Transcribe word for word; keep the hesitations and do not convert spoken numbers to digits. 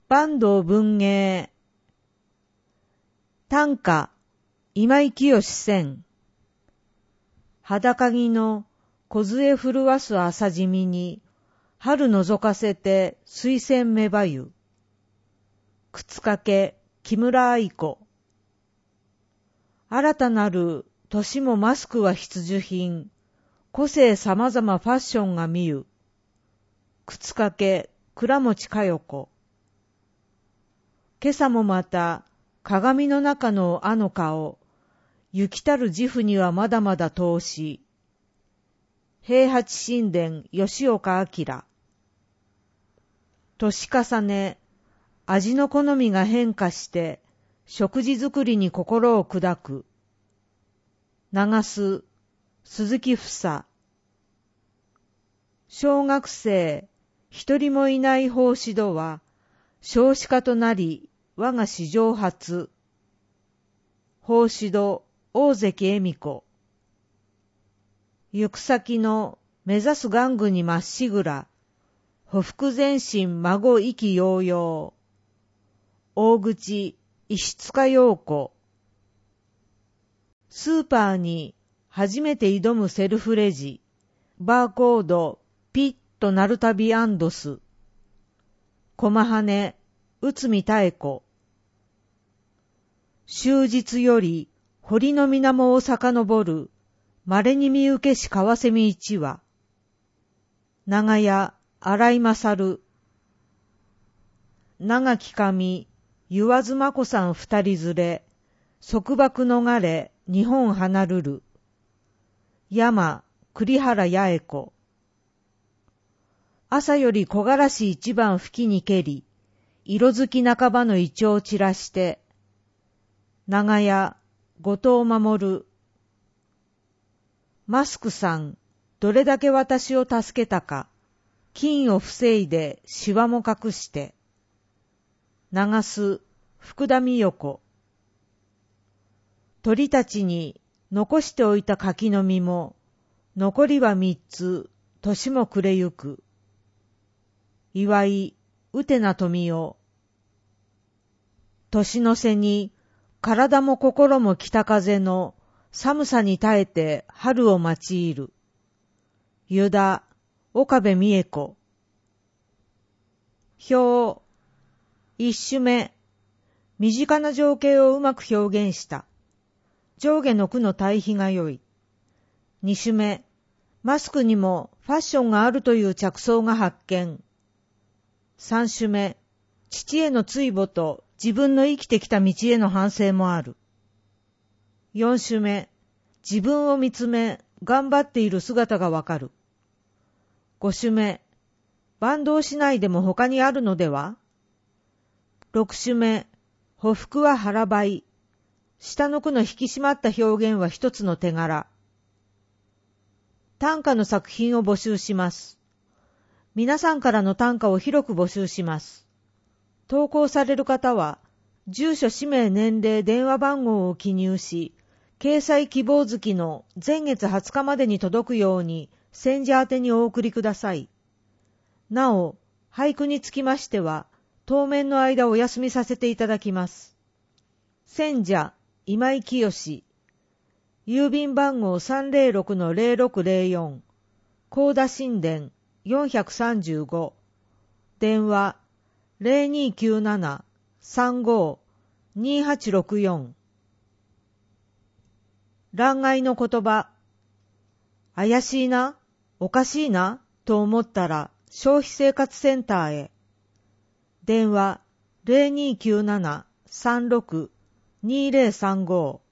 坂東文芸。短歌、今井清選。裸木の梢震わす朝染みに、春覗かせて水仙芽ばゆ。靴掛け、木村愛子。新たなる年もマスクは必需品。個性様々ファッションが見ゆ。靴掛け、倉持佳代子。今朝もまた、鏡の中のあの顔、行きたる自負にはまだまだ遠し。平八神殿吉岡明。年重ね、味の好みが変化して、食事作りに心を砕く。長須、鈴木房。小学生、一人もいない奉仕度は、少子化となり、我が史上初。奉仕度、大関恵美子。行く先の目指す玩具にまっしぐら。匍匐前進孫意気揚々。大口、石塚陽子。スーパーに初めて挑むセルフレジ。バーコード、ピッとなるたびアンドス。駒羽、内海妙子。終日より堀の水面を遡る、稀に見受けし川蝉一羽。長屋、荒井勝。長き髪、言わずまこさん二人連れ、束縛逃れ、日本離るる。山、栗原八重子。朝より木枯らし一番吹きにけり、色づき半ばのイチョウを散らして、長屋、後藤守。マスクさん、どれだけ私を助けたか、金を防いでシワも隠して。長須、福田美代子。鳥たちに残しておいた柿の実も、残りは三つ、年も暮れゆく。岩井、うてな富代。年の瀬に、体も心も北風の寒さに耐えて春を待ち入る。湯田、岡部美恵子。表、一首目、身近な情景をうまく表現した。上下の句の対比が良い。二首目、マスクにもファッションがあるという着想が発見。三首目、父への追慕と自分の生きてきた道への反省もある。四首目、自分を見つめ頑張っている姿がわかる。五首目、坂東市内でも他にあるのでは？六首目、匍匐は腹ばい。下の句の引き締まった表現は一つの手柄。短歌の作品を募集します。皆さんからの短歌を広く募集します。投稿される方は、住所、氏名、年齢、電話番号を記入し、掲載希望月の前月はつかまでに届くように、選者宛てにお送りください。なお、俳句につきましては、当面の間お休みさせていただきます。選者、今井清。郵便番号 さんぜろろくのぜろろくぜろよん。高田神殿よんさんご。電話ゼロにきゅうなな さんご にはちろくよん。欄外の言葉。怪しいな、おかしいな、と思ったら消費生活センターへ。電話ゼロにきゅうなな さんろく にぜろさんご。